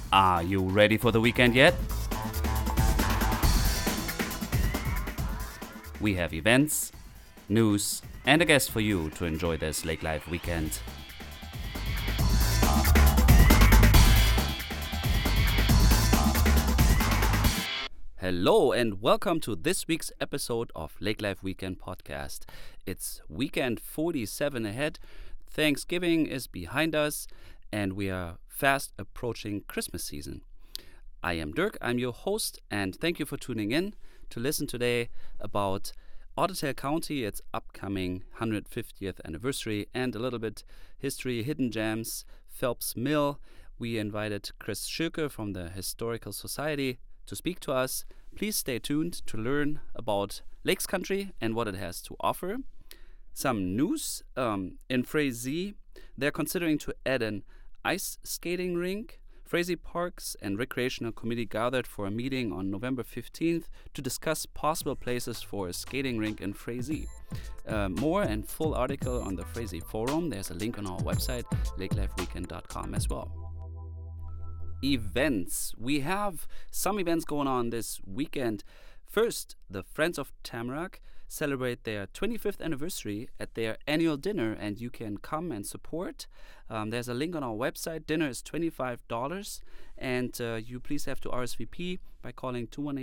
Are you ready for the weekend yet? We have events, news, and a guest for you to enjoy this Lake Life weekend. Hello and welcome to this week's episode of Lake Life Weekend Podcast. It's weekend 47 ahead. Thanksgiving is behind us and we are fast approaching Christmas season. I am Dirk, I'm your host, and thank you for tuning in to listen today about Otter Tail County, its upcoming 150th anniversary, and a little bit history, hidden gems, Phelps Mill. We invited Chris Schürke from the Historical Society to speak to us. Please stay tuned to learn about Lakes Country and what it has to offer. Some news in Frazee, they're considering to add an ice skating rink. Frazee Parks and Recreational Committee gathered for a meeting on November 15th to discuss possible places for a skating rink in Frazee. More and full article on the Frazee forum. There's a link on our website, lakelifeweekend.com as well. Events. We have some events going on this weekend. First, the Friends of Tamarack celebrate their 25th anniversary at their annual dinner, and you can come and support. There's a link on our website. Dinner is $25, and you please have to RSVP by calling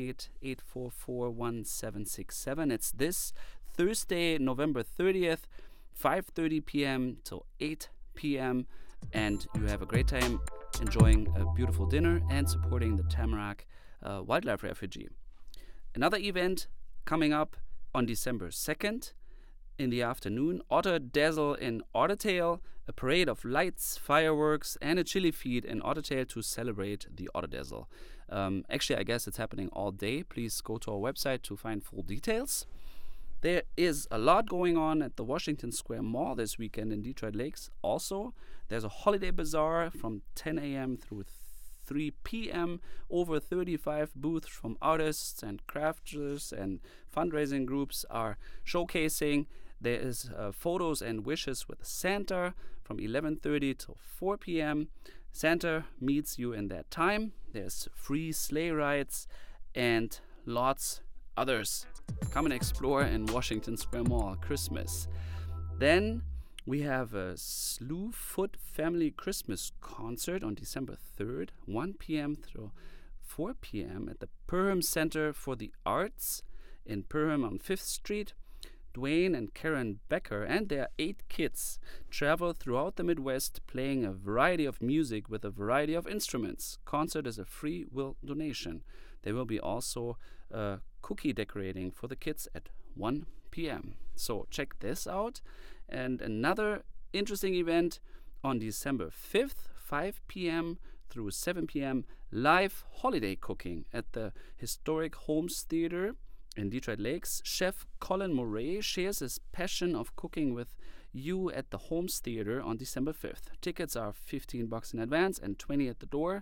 218-844-1767. It's this Thursday, November 30th, 5:30 p.m. till 8 p.m., and you have a great time enjoying a beautiful dinner and supporting the Tamarack Wildlife Refuge. Another event coming up on December 2nd in the afternoon, Otter Dazzle in Otter Tail, a parade of lights, fireworks, and a chili feed in Otter Tail to celebrate the Otter Dazzle. Actually, I guess it's happening all day. Please go to our website to find full details. There is a lot going on at the Washington Square Mall this weekend in Detroit Lakes. Also, there's a holiday bazaar from 10 a.m. through 3 p.m. Over 35 booths from artists and crafters and fundraising groups are showcasing. There is photos and wishes with Santa from 11:30 till 4 p.m. Santa meets you in that time. There's free sleigh rides and lots others. Come and explore in Washington Square Mall Christmas. Then we have a Slewfoot Family Christmas concert on December 3rd, 1 p.m. through 4 p.m. at the Perham Center for the Arts in Perham on 5th Street. Dwayne and Karen Becker and their 8 kids travel throughout the Midwest playing a variety of music with a variety of instruments. Concert is a free will donation. There will be also cookie decorating for the kids at 1 p.m. So check this out. And another interesting event on December 5th, 5 p.m. through 7 p.m. live holiday cooking at the Historic Homes Theater in Detroit Lakes. Chef Colin Murray shares his passion of cooking with you at the Homes Theater on December 5th. Tickets are $15 in advance and $20 at the door.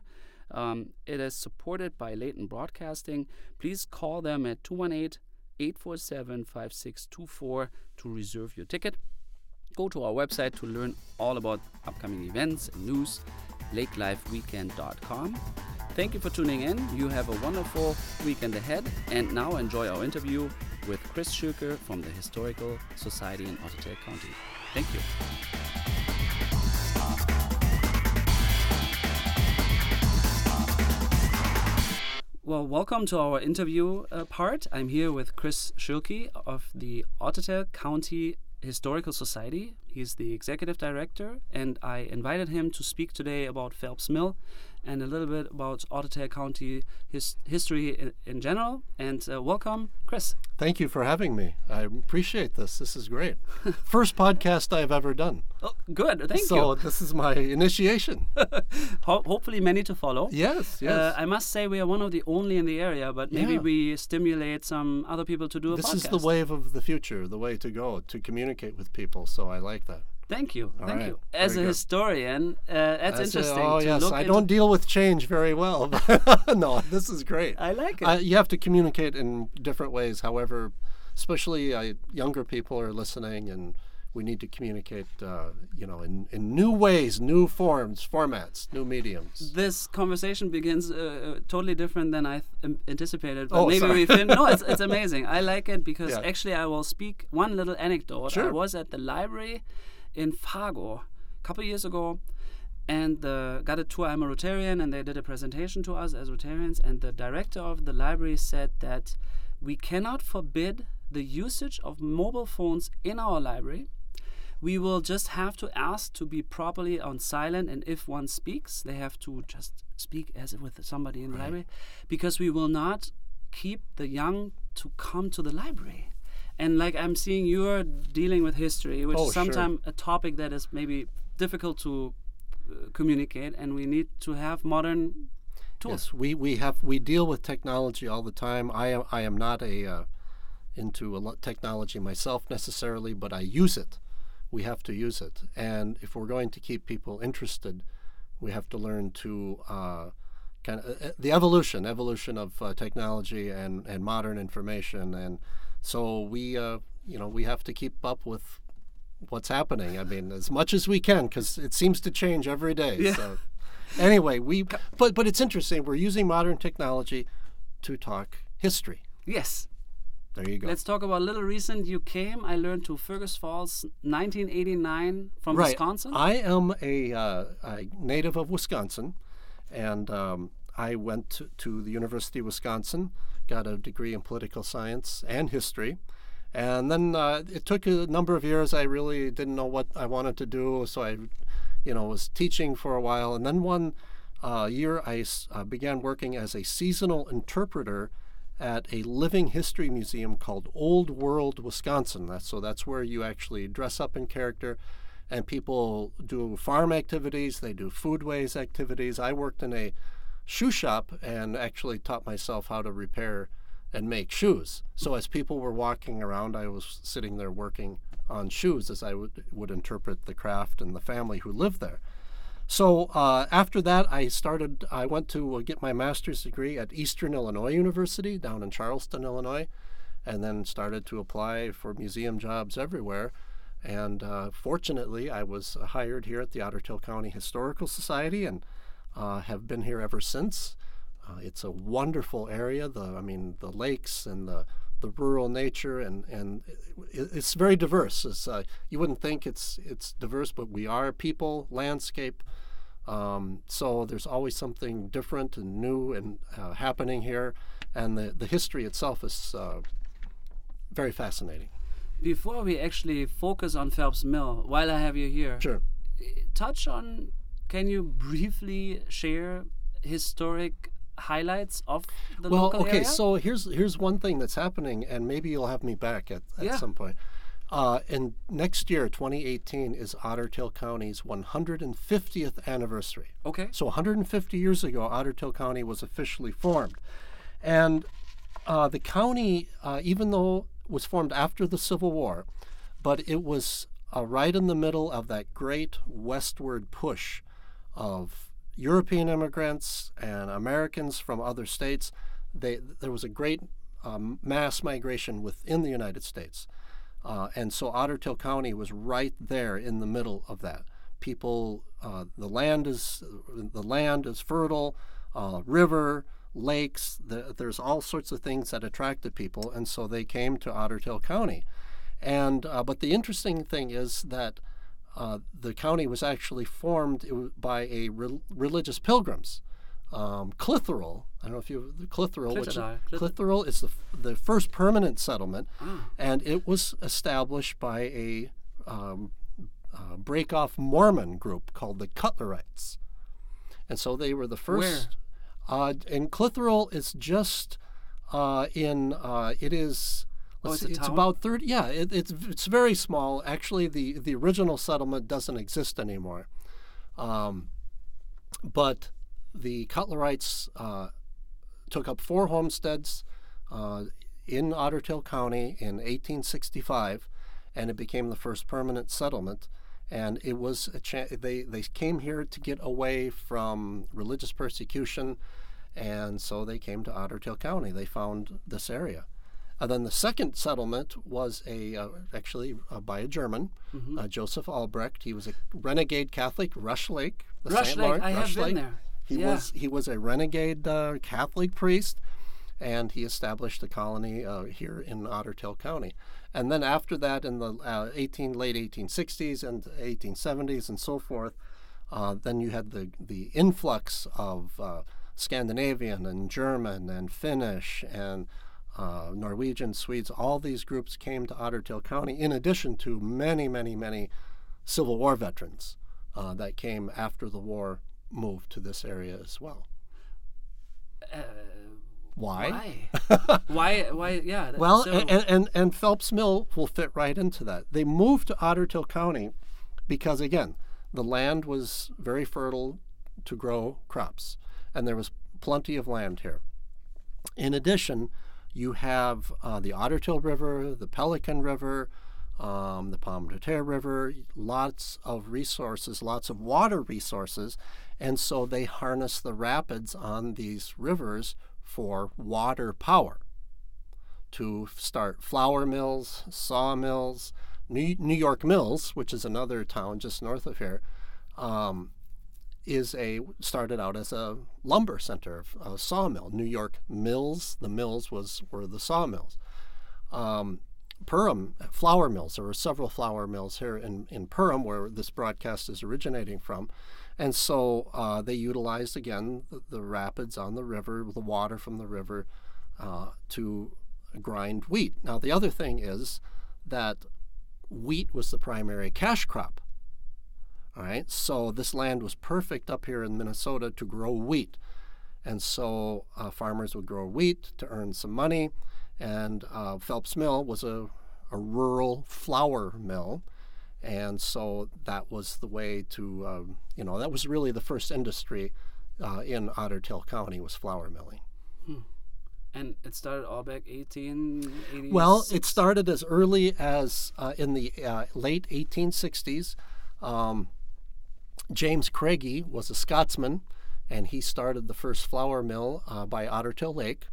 It is supported by Leighton Broadcasting. Please call them at 218-847-5624 to reserve your ticket. Go to our website to learn all about upcoming events and news, lakelifeweekend.com. Thank you for tuning in. You have a wonderful weekend ahead. And now enjoy our interview with Chris Schürke from the Historical Society in Otter Tail County. Thank you. Well, welcome to our interview part. I'm here with Chris Schürke of the Otter Tail County Historical Society. He's the executive director, and I invited him to speak today about Phelps Mill and a little bit about Otter Tail County history in general. And welcome, Chris. Thank you for having me. I appreciate this. This is great. First podcast I've ever done. Oh, good. Thank you. So this is my initiation. Hopefully many to follow. Yes. I must say we are one of the only in the area, but maybe we stimulate some other people to do a podcast. This is the wave of the future, the way to go, to communicate with people. So I like that. Thank you. All Thank right. you. As Very a good. historian, that's interesting. I don't deal with change very well. No, this is great. I like it. You have to communicate in different ways. However, especially younger people are listening, and we need to communicate, in new ways, new forms, formats, new mediums. This conversation begins totally different than I anticipated. But maybe sorry. we fin. No, it's amazing. I like it because Yeah. actually I will speak one little anecdote. Sure. I was at the library in Fargo a couple years ago, and got a tour. I'm a Rotarian, and they did a presentation to us as Rotarians. And the director of the library said that we cannot forbid the usage of mobile phones in our library. We will just have to ask to be properly on silent, and if one speaks, they have to just speak as if with somebody in the library, because we will not keep the young to come to the library. And like I'm seeing you're dealing with history, which is sometimes a topic that is maybe difficult to communicate, and we need to have modern tools. Yes, we deal with technology all the time. I am not into technology myself necessarily, but I use it. We have to use it, and if we're going to keep people interested, we have to learn to the evolution of technology and modern information, and so we have to keep up with what's happening. I mean, as much as we can, because it seems to change every day. Yeah. So anyway, but it's interesting. We're using modern technology to talk history. Yes. There you go. Let's talk about a little recent. You came, I learned, to Fergus Falls, 1989, from Wisconsin. I am a native of Wisconsin, and I went to the University of Wisconsin, got a degree in political science and history. And then it took a number of years. I really didn't know what I wanted to do, so I was teaching for a while. And then one year I began working as a seasonal interpreter at a living history museum called Old World Wisconsin. That's where you actually dress up in character, and people do farm activities, they do foodways activities. I worked in a shoe shop and actually taught myself how to repair and make shoes. So as people were walking around, I was sitting there working on shoes as I would interpret the craft and the family who lived there. So after that, I went to get my master's degree at Eastern Illinois University down in Charleston, Illinois, and then started to apply for museum jobs everywhere. And fortunately, I was hired here at the Otter Tail County Historical Society, and have been here ever since. It's a wonderful area. The lakes and the rural nature, and it's very diverse. You wouldn't think it's diverse, but we are people, landscape. So there's always something different and new and happening here, and the history itself is very fascinating. Before we actually focus on Phelps Mill, while I have you here, Sure. Can you briefly share historic highlights of the local area? So here's one thing that's happening, and maybe you'll have me back at some point. And next year, 2018, is Otter Tail County's 150th anniversary. Okay. So 150 years ago, Otter Tail County was officially formed. And the county, even though it was formed after the Civil War, but it was right in the middle of that great westward push of European immigrants and Americans from other states. There was a great mass migration within the United States. And so Otter Tail County was right there in the middle of that. People, the land is fertile, river, lakes. There's all sorts of things that attracted people, and so they came to Otter Tail County. And but the interesting thing is that the county was actually formed by religious pilgrims. Clitheroe, I don't know if you Clitheroe is the first permanent settlement, and it was established by a break-off Mormon group called the Cutlerites, and so they were the first. Where? And Clitheroe is just it is. It's about 30. Yeah, it's very small. Actually, the original settlement doesn't exist anymore, but the Cutlerites took up 4 homesteads in Otter Tail County in 1865, and it became the first permanent settlement. And it was they came here to get away from religious persecution, and so they came to Otter Tail County. They found this area. Then the second settlement was actually by a German, Joseph Albrecht. He was a renegade Catholic, Rush Lake, the Rush St. Lake, Lawrence. I have been there. He was a renegade Catholic priest, and he established a colony here in Otter Tail County. And then after that, in the late 1860s and 1870s and so forth, then you had the influx of Scandinavian and German and Finnish and Norwegian, Swedes. All these groups came to Otter Tail County, in addition to many, many, many Civil War veterans that came after the war moved to this area as well. Why? Why? Yeah. Well, and Phelps Mill will fit right into that. They moved to Otter Tail County because, again, the land was very fertile to grow crops, and there was plenty of land here. In addition, you have the Otter Tail River, the Pelican River, the Pomme de Terre River, lots of resources, lots of water resources, and so they harness the rapids on these rivers for water power to start flour mills, sawmills. New York Mills, which is another town just north of here, started out as a lumber center, a sawmill. New York Mills, the mills were the sawmills. Perham, flour mills. There were several flour mills here in Perham, where this broadcast is originating from. And so they utilized, again, the rapids on the river, the water from the river, to grind wheat. Now, the other thing is that wheat was the primary cash crop. All right, so this land was perfect up here in Minnesota to grow wheat. And so farmers would grow wheat to earn some money. And Phelps Mill was a rural flour mill. And so that was the way to, that was really the first industry in Otter Tail County, was flour milling. And it started all back 1886? Well, it started as early as in the late 1860s. James Craigie was a Scotsman, and he started the first flour mill by Otter Tail Lake.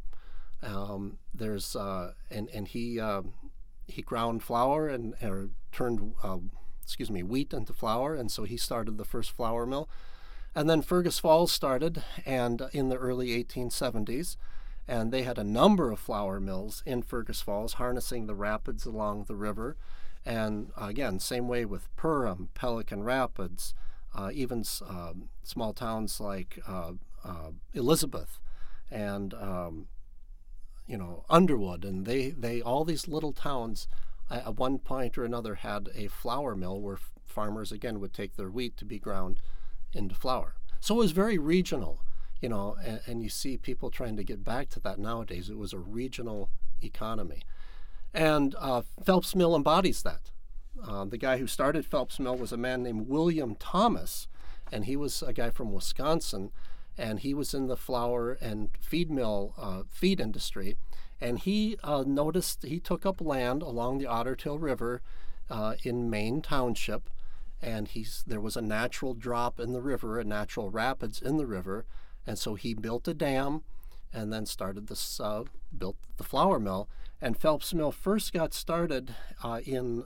He ground flour or turned wheat into flour, and so he started the first flour mill. And then Fergus Falls started, and in the early 1870s, and they had a number of flour mills in Fergus Falls, harnessing the rapids along the river. And again, same way with Perham, Pelican Rapids, even small towns like Elizabeth and Underwood, and they all these little towns at one point or another had a flour mill where farmers again would take their wheat to be ground into flour. So it was very regional, and you see people trying to get back to that nowadays. It was a regional economy, and Phelps Mill embodies that. The guy who started Phelps Mill was a man named William Thomas, and he was a guy from Wisconsin, and he was in the flour and feed industry. And he noticed, he took up land along the Otter Tail River in Maine Township, and there was a natural drop in the river, a natural rapids in the river, and so he built a dam and then started built the flour mill. And Phelps Mill first got started in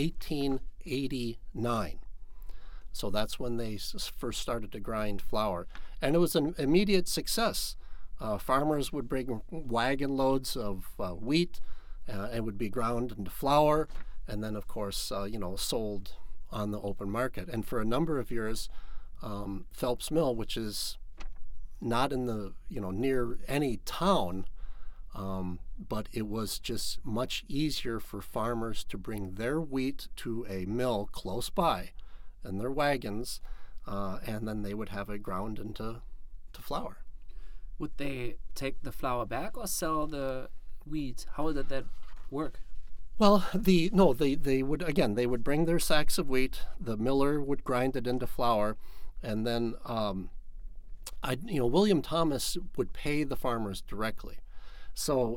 1889. So that's when they first started to grind flour. And it was an immediate success. Farmers would bring wagon loads of wheat and would be ground into flour, and then, of course, sold on the open market. And for a number of years, Phelps Mill, which is not in the, near any town, but it was just much easier for farmers to bring their wheat to a mill close by in their wagons, and then they would have it ground into flour. Would they take the flour back or sell the wheat? How did that work? Well, they would bring their sacks of wheat. The miller would grind it into flour, and then William Thomas would pay the farmers directly. So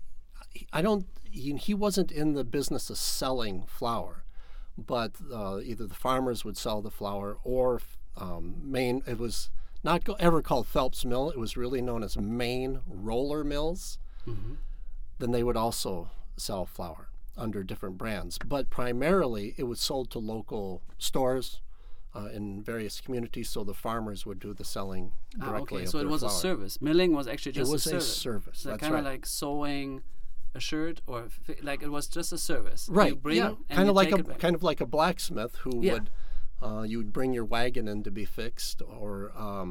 he wasn't in the business of selling flour, but either the farmers would sell the flour or Maine. It was not ever called Phelps Mill. It was really known as Maine Roller Mills. Mm-hmm. then they would also sell flour under different brands. But primarily, it was sold to local stores in various communities, so the farmers would do the selling directly. Okay, of so their it was flour. a service. Milling was actually just It was a a service. service. So That's kind of right. like sewing a shirt, or like it was just a service. You Right. bring Yeah. and Kind you of like take it back. a blacksmith who Yeah. would you would bring your wagon in to be fixed or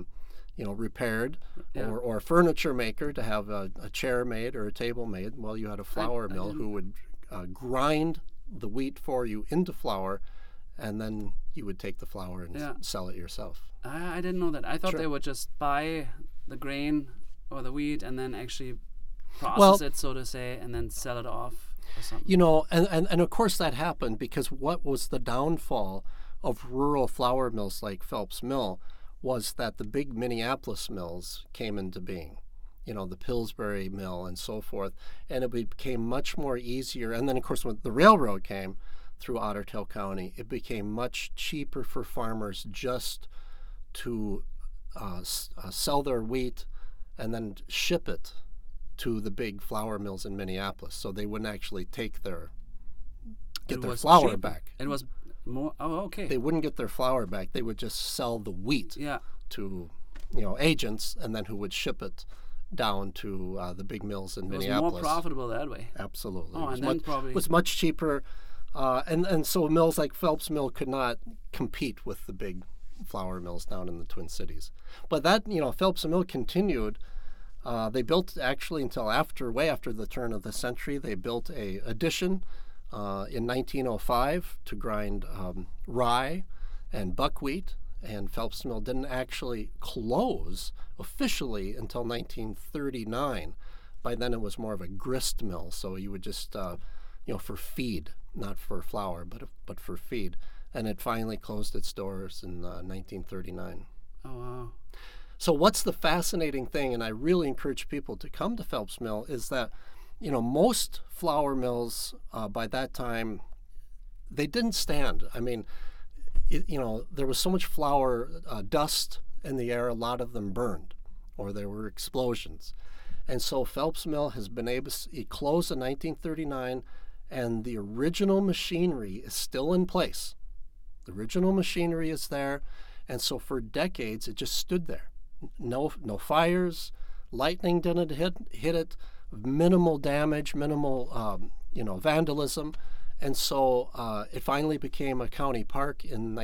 repaired, Yeah. or a furniture maker to have a chair made or a table made. Well, you had a flour mill who would grind the wheat for you into flour, and then you would take the flour and Yeah. sell it yourself. I didn't know that. I thought Sure. they would just buy the grain or the wheat and then actually process Well- it, so to say, and then sell it off or something. You know, and of course that happened because what was the downfall of rural flour mills like Phelps Mill was that the big Minneapolis mills came into being, the Pillsbury Mill and so forth, and it became much more easier. And then, of course, when the railroad came through Otter Tail County, it became much cheaper for farmers just to sell their wheat and then ship it to the big flour mills in Minneapolis. So they wouldn't actually get their was flour cheaper. back. It was more. Oh, okay. They wouldn't get their flour back. They would just sell the wheat Yeah. to agents, and then who would ship it down to the big mills in It was Minneapolis. more profitable that way. Absolutely. Oh, It was and then much, probably- was much cheaper, and so mills like Phelps Mill could not compete with the big flour mills down in the Twin Cities. But that Phelps Mill continued. They built actually until way after the turn of the century. They built a addition in 1905 to grind rye and buckwheat. And Phelps Mill didn't actually close officially until 1939. By then, it was more of a grist mill, so you would just, for feed, not for flour, but for feed. And it finally closed its doors in 1939. Oh, wow. So what's the fascinating thing, and I really encourage people to come to Phelps Mill, is that, most flour mills by that time, they didn't stand. I mean, there was so much flour dust in the air, a lot of them burned, or there were explosions. And so Phelps Mill has been it closed in 1939, and the original machinery is still in place. The original machinery is there, and so for decades it just stood there. No fires, lightning didn't hit it, minimal damage, minimal vandalism. And so it finally became a county park in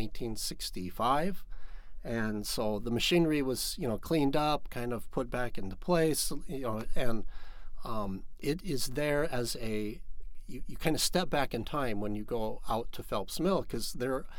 1965. And so the machinery was, cleaned up, kind of put back into place, and it is there as you kind of step back in time when you go out to Phelps Mill, because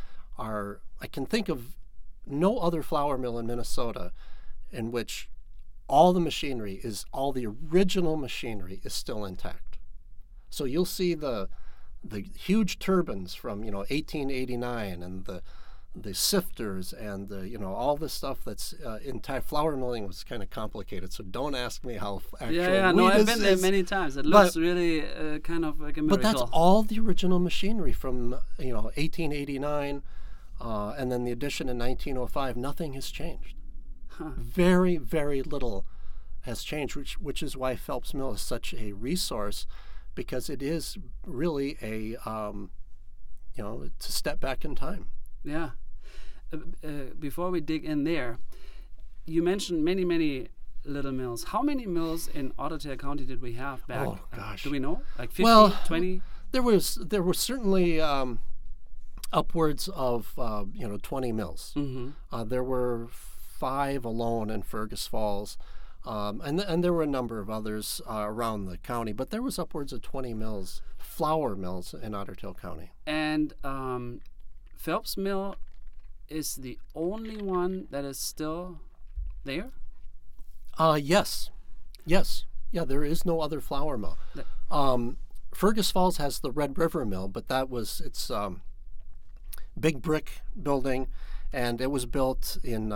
I can think of no other flour mill in Minnesota in which all the original machinery is still intact. So you'll see the huge turbines from 1889 and the sifters and all the stuff that's entire flour milling was kind of complicated. So don't ask me how actual No, wheat I've is- been there is- many times. It looks really kind of like a miracle. But that's all the original machinery from 1889, and then the addition in 1905. Nothing has changed. Very, very little has changed, which is why Phelps Mill is such a resource, because it is really it's a step back in time. Yeah. Before we dig in there, you mentioned many, many little mills. How many mills in Otter Tail County did we have back? Oh, gosh. Do we know? Like 50, Well, 20? There were certainly upwards of 20 mills. Mm-hmm. There were 5 alone in Fergus Falls, and there were a number of others around the county, but there was upwards of 20 mills, flour mills in Otter Tail County. And Phelps Mill is the only one that is still there? Yes. Yeah, there is no other flour mill. Fergus Falls has the Red River Mill, but it's big brick building, and it was built in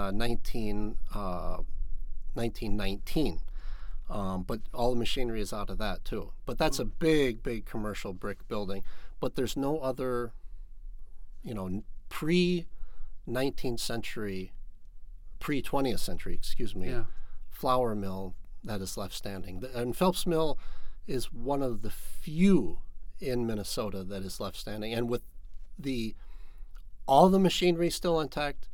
1919. But all the machinery is out of that too. But that's a big commercial brick building. But there's no other, pre-19th century, pre-20th century, Yeah. flour mill that is left standing. And Phelps Mill is one of the few in Minnesota that is left standing, and with all the machinery still intact,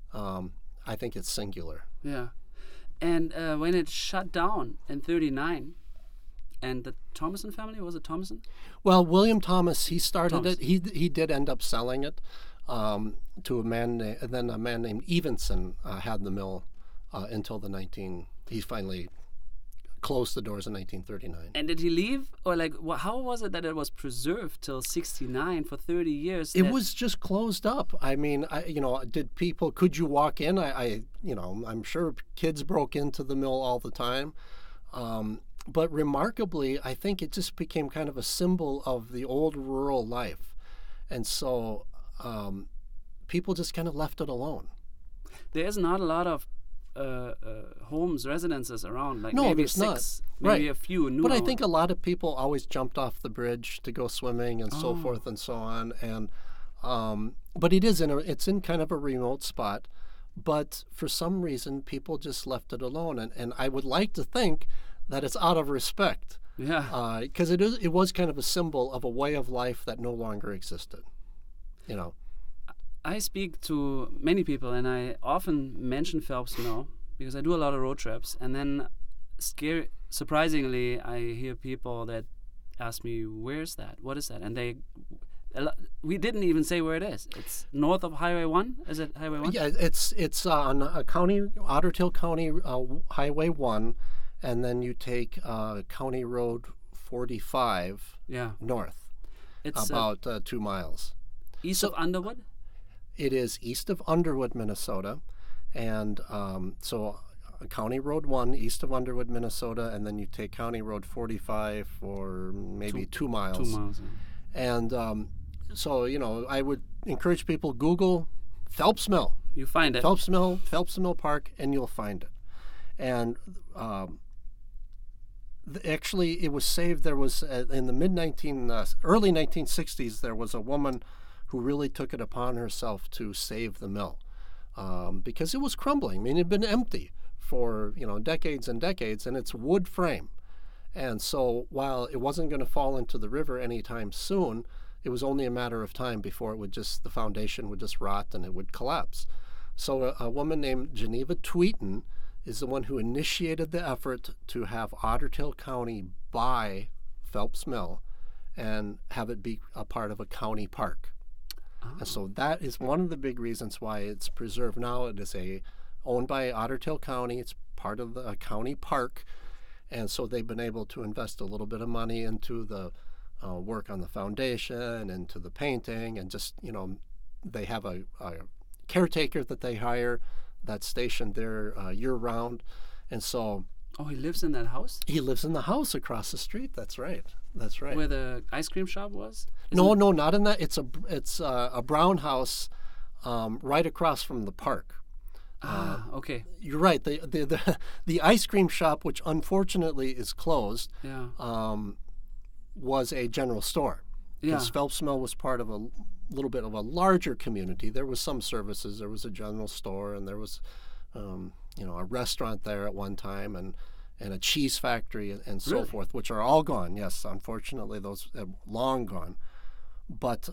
I think it's singular. Yeah. And when it shut down in '39, and the Thomason family, was it Thomason? Well, William Thomas, he started Thomas. it. He did end up selling it to a man, then a man named Evenson had the mill until he finally closed the doors in 1939. And did he leave, or like, how was it that it was preserved till '69 for 30 years? It was just closed up. I mean, could you walk in? I'm sure kids broke into the mill all the time. But remarkably, I think it just became kind of a symbol of the old rural life. And so people just kind of left it alone. There's not a lot of homes, residences around, like No, maybe there's 6, not. maybe Right. a few new But I ones. think a lot of people always jumped off the bridge to go swimming and so Oh. forth and so on. And but it's in kind of a remote spot. But for some reason, people just left it alone. And I would like to think that it's out of respect, Yeah. because it was kind of a symbol of a way of life that no longer existed. You know. I speak to many people, and I often mention Phelps Mill because I do a lot of road trips. And then, surprisingly, I hear people that ask me, "Where's that? What is that?" And we didn't even say where it is. It's north of Highway 1. Is it Highway 1? Yeah, it's on Otter Tail County Highway 1, and then you take County Road 45 Yeah. north, It's about 2 miles. east of Underwood. It is east of Underwood, Minnesota, and so County Road 1 east of Underwood, Minnesota, and then you take County Road 45 for maybe 2 miles. 2 miles. Yeah. And so, I would encourage people, Google Phelps Mill. You find it. Phelps Mill Park, and you'll find it. And actually, it was saved. There was in the early 1960s, there was a woman who really took it upon herself to save the mill because it was crumbling. I mean, it had been empty for decades and decades, and it's wood frame. And so, while it wasn't going to fall into the river anytime soon, it was only a matter of time before the foundation would just rot and it would collapse. So a woman named Geneva Tweeten is the one who initiated the effort to have Otter Tail County buy Phelps Mill and have it be a part of a county park. Oh. And so that is one of the big reasons why it's preserved now. It is owned by Otter Tail County. It's part of the county park. And so they've been able to invest a little bit of money into the work on the foundation, into the painting, and just, they have a caretaker that they hire that's stationed there year-round. And so... Oh, he lives in that house? He lives in the house across the street. That's right. That's right. Where the ice cream shop was? No, not in that. It's a brown house right across from the park. Okay. You're right. The ice cream shop, which unfortunately is closed, Yeah. was a general store. Because Yeah. Phelps Mill was part of a little bit of a larger community. There was some services. There was a general store, and there was, a restaurant there at one time, and a cheese factory, and so Really? forth, which are all gone. Yes, unfortunately, those are long gone. But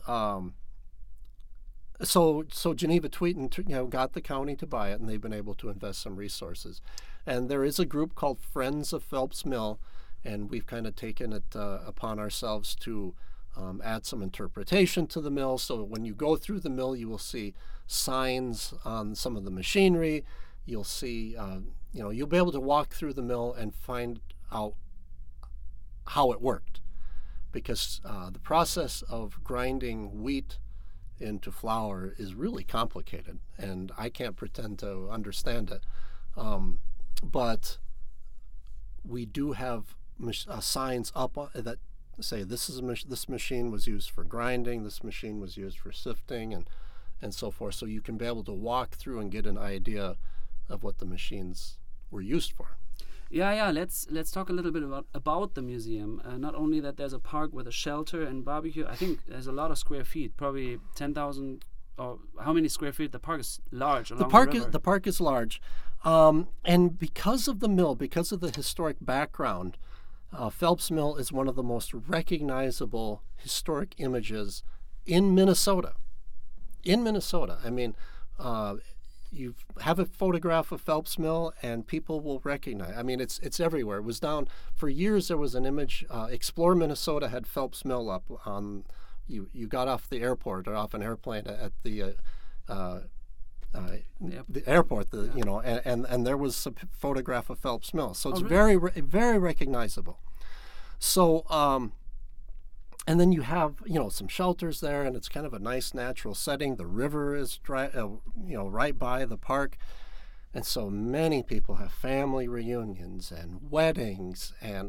so Geneva Tweeten, got the county to buy it, and they've been able to invest some resources. And there is a group called Friends of Phelps Mill, and we've kind of taken it upon ourselves to add some interpretation to the mill. So when you go through the mill, you will see signs on some of the machinery. You'll see, you'll be able to walk through the mill and find out how it worked. Because the process of grinding wheat into flour is really complicated, and I can't pretend to understand it. But we do have signs up that say this machine was used for grinding, this machine was used for sifting, and so forth. So you can be able to walk through and get an idea of what the machines were used for. Yeah. Let's talk a little bit about the museum. Not only that there's a park with a shelter and barbecue. I think there's a lot of square feet, probably 10,000. Or how many square feet? The park is large. The park is large, and because of the mill, because of the historic background, Phelps Mill is one of the most recognizable historic images in Minnesota. In Minnesota. I mean, you have a photograph of Phelps Mill and people will recognize. I mean, it's everywhere. It was down for years. There was an image. Explore Minnesota had Phelps Mill up on. You got off the airport or off an airplane at the airport. And there was a photograph of Phelps Mill. So it's really? very recognizable. So. And then you have, some shelters there, and it's kind of a nice natural setting. The river is dry, right by the park, and so many people have family reunions and weddings, and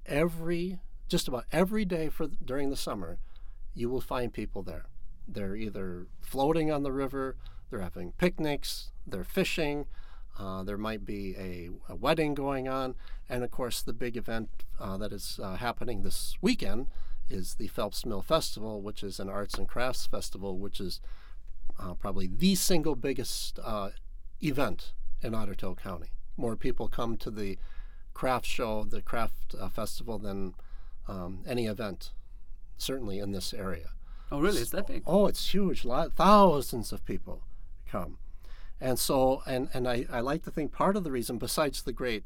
just about every day during the summer, you will find people there. They're either floating on the river, they're having picnics, they're fishing. There might be a wedding going on, and of course, the big event that is happening this weekend is the Phelps Mill Festival, which is an arts and crafts festival, which is probably the single biggest event in Otter Tail County. More people come to the craft show, the craft festival, than any event, certainly in this area. Oh, really? Is that big? Oh, it's huge. Thousands of people come. And so, and I like to think part of the reason, besides the great,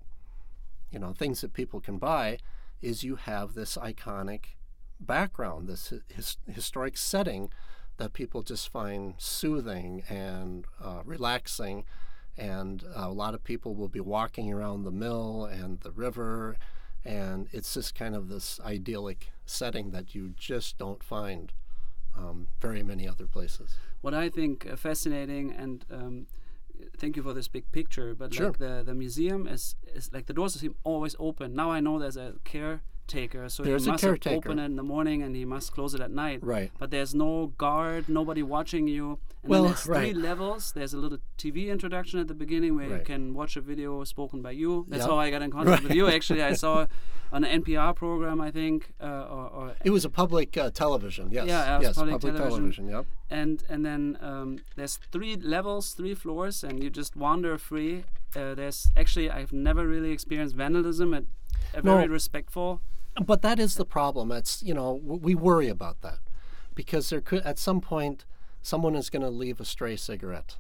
things that people can buy, is you have this iconic background, this historic setting that people just find soothing and relaxing, and a lot of people will be walking around the mill and the river, and it's just kind of this idyllic setting that you just don't find very many other places. What I think fascinating, and thank you for this big picture, but Sure. like the museum is like the doors seem always open. Now I know there's a caretaker, so There's he a must caretaker. open it in the morning and he must close it at night. Right. But there's no guard, nobody watching you. And Well, then there's right. 3 levels. There's a little TV introduction at the beginning where you Right. can watch a video spoken by you. That's Yep. how I got in contact Right. with you. Actually, I saw on an NPR program, I think, or It was a public television, yes. Yeah, it was yes, public television, yep. and then there's 3 levels, 3 floors, and you just wander free. There's actually, I've never really experienced vandalism. Very No. respectful. But that is the problem. It's, we worry about that because there could, at some point, someone is going to leave a stray cigarette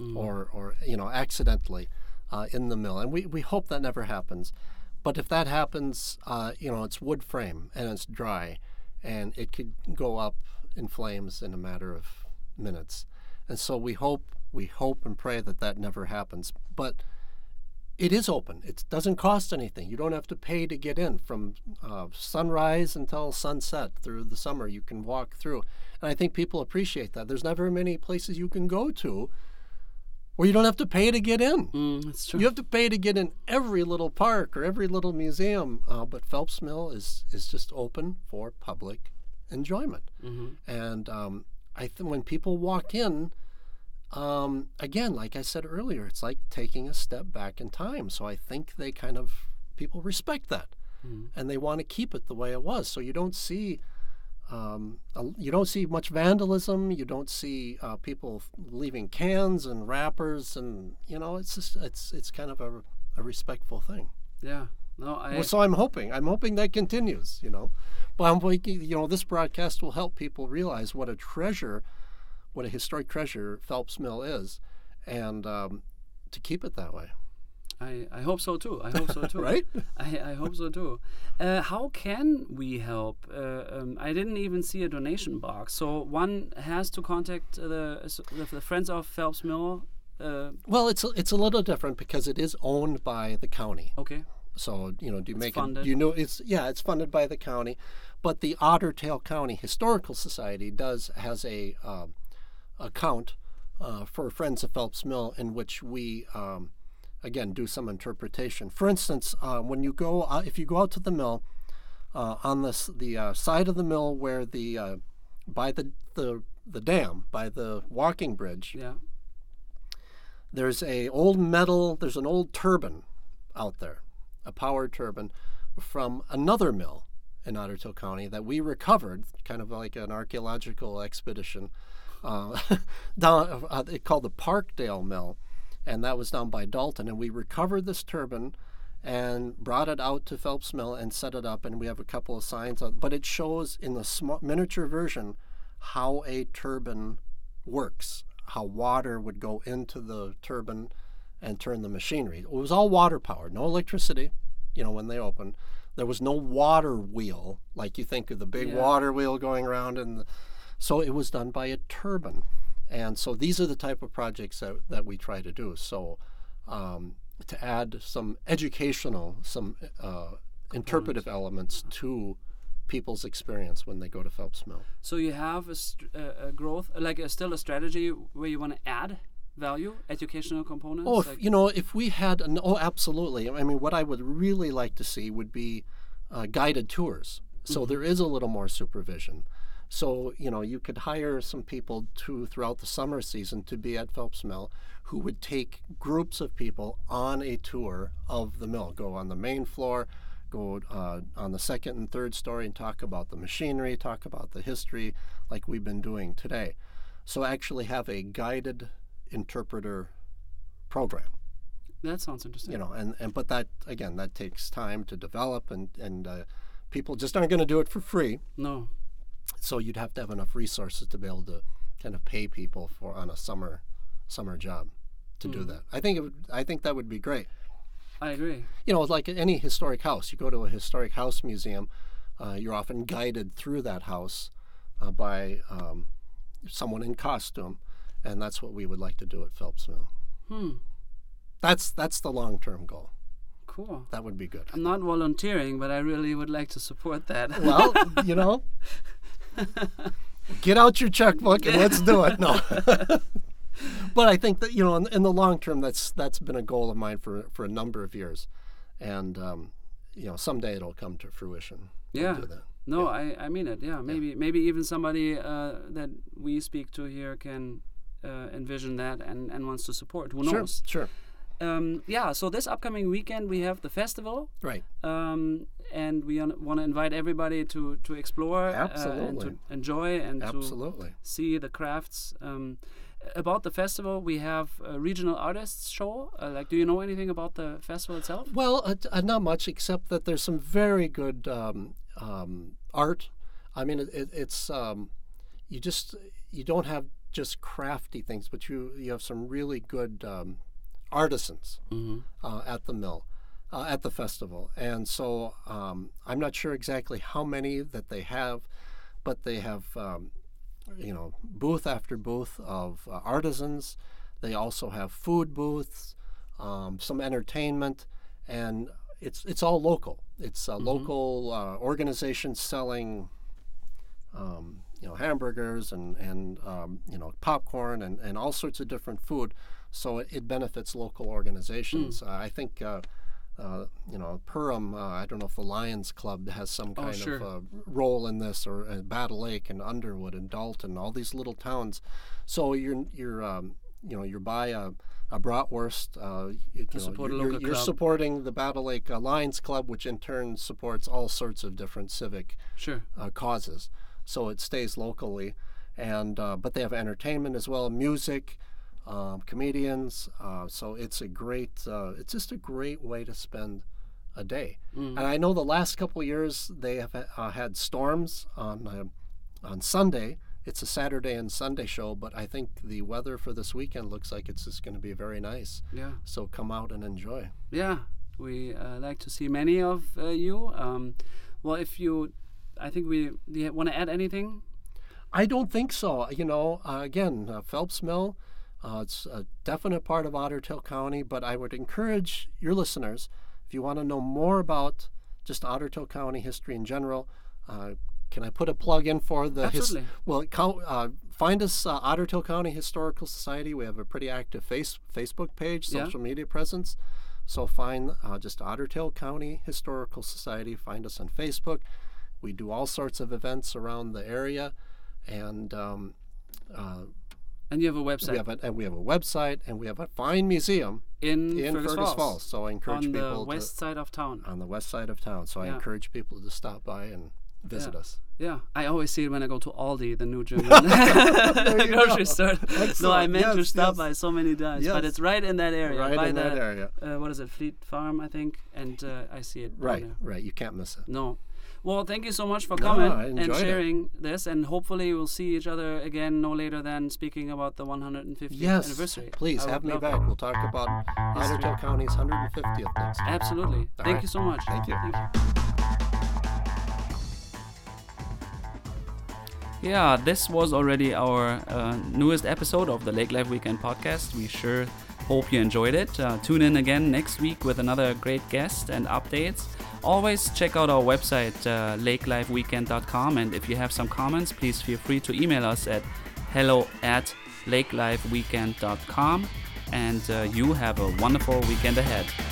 or accidentally in the mill. And we hope that never happens. But if that happens, it's wood frame and it's dry and it could go up in flames in a matter of minutes. And so we hope and pray that never happens. But it is open. It doesn't cost anything. You don't have to pay to get in. From sunrise until sunset through the summer, you can walk through. And I think people appreciate that. There's never many places you can go to where you don't have to pay to get in. That's true. You have to pay to get in every little park or every little museum. But Phelps Mill is just open for public enjoyment. And when people walk in, again, like I said earlier, it's like taking a step back in time. So I think people respect that, and they want to keep it the way it was. So you don't see much vandalism. You don't see people leaving cans and wrappers, and it's just it's kind of a respectful thing. Yeah. No, So I'm hoping that continues. But I'm thinking, this broadcast will help people realize what a historic treasure Phelps Mill is, and to keep it that way. I hope so too. Right? I hope so too. How can we help? I didn't even see a donation box. So one has to contact the Friends of Phelps Mill. Well, it's a little different because it is owned by the county. Okay. So It's funded. It's funded by the county, but the Otter Tail County Historical Society has a account for Friends of Phelps Mill in which we again do some interpretation. For instance, when you go if you go out to the mill on the side of the mill where by the dam, by the walking bridge, Yeah. there's an old turbine out there, a power turbine from another mill in Otter Tail County that we recovered, kind of like an archaeological expedition, down called the Parkdale Mill, and that was down by Dalton. And we recovered this turbine, and brought it out to Phelps Mill and set it up, and we have a couple of signs out, but it shows in the small miniature version how a turbine works, how water would go into the turbine and turn the machinery. It was all water powered, no electricity, when they opened. There was no water wheel, like you think of the big water wheel going around, so it was done by a turbine. And so these are the type of projects that we try to do. So to add some educational, some interpretive elements to people's experience when they go to Phelps Mill. So you have a growth, still a strategy where you want to add value, educational components? If we had, absolutely. I mean, what I would really like to see would be guided tours. So there is a little more supervision. So, you could hire some people throughout the summer season to be at Phelps Mill who would take groups of people on a tour of the mill, go on the main floor, go on the second and third story and talk about the machinery, talk about the history like we've been doing today. So actually have a guided interpreter program. That sounds interesting. But that takes time to develop, and people just aren't going to do it for free. No. So you'd have to have enough resources to be able to kind of pay people on a summer job to do that. I think that would be great. I agree. Like any historic house, you go to a historic house museum, you're often guided through that house by someone in costume, and that's what we would like to do at Phelps Mill. That's the long-term goal. Cool. That would be good. I'm not volunteering, but I really would like to support that. Well, get out your checkbook and let's do it. No. But I think that, in the long term, that's been a goal of mine for a number of years. And, someday it'll come to fruition. Yeah. Do that. No, yeah. I mean it. Yeah. Maybe even somebody that we speak to here can envision that and wants to support. Who knows? Sure. So this upcoming weekend we have the festival. Right. And we want to invite everybody to explore and to enjoy and to see the crafts. About the festival, we have a regional artists show. Do you know anything about the festival itself? Well, not much, except that there's some very good art. I mean, it's you don't have just crafty things, but you have some really good artisans at the mill, at the festival. And so I'm not sure exactly how many that they have, but they have booth after booth of artisans. They also have food booths, some entertainment, and it's all local. It's a local organization selling hamburgers and popcorn and all sorts of different food. So it benefits local organizations. I think Perham, I don't know if the Lions Club has some kind of role in this, or Battle Lake and Underwood and Dalton, all these little towns. So you're by a bratwurst. You're supporting the Battle Lake Lions Club, which in turn supports all sorts of different civic causes. So it stays locally, and but they have entertainment as well, music. Comedians, so it's it's just a great way to spend a day. And I know the last couple of years they have had storms on Sunday. It's a Saturday and Sunday show, but I think the weather for this weekend looks like it's just going to be very nice. Yeah. So come out and enjoy. Yeah, we like to see many of you. Well, I think do you want to add anything? I don't think so. Again, Phelps Mill. It's a definite part of Otter Tail County, but I would encourage your listeners, if you want to know more about just Otter Tail County history in general, can I put a plug in for the Absolutely. Find us, Otter Tail County Historical Society. We have a pretty active Facebook page, social media presence. So find just Otter Tail County Historical Society. Find us on Facebook. We do all sorts of events around the area, and you have a website. We have a website, and we have a fine museum in Fergus Falls. So I encourage people on the west side of town. On the west side of town. So I encourage people to stop by and visit us. Yeah, I always see it when I go to Aldi, the new German grocery store. No, I meant to stop by so many times, but it's right in that area. Right in that area. What is it, Fleet Farm, I think, and I see it. Right. You can't miss it. No. Well, thank you so much for coming and sharing this, and hopefully we'll see each other again no later than speaking about the 150th anniversary. Please have me back. We'll talk about Ottertail County's 150th next. Absolutely. Thank you so much. Thank you. Yeah, this was already our newest episode of the Lake Life Weekend podcast. We sure hope you enjoyed it. Tune in again next week with another great guest and updates. Always check out our website, lakelifeweekend.com, and if you have some comments, please feel free to email us at hello@lakelifeweekend.com, and you have a wonderful weekend ahead.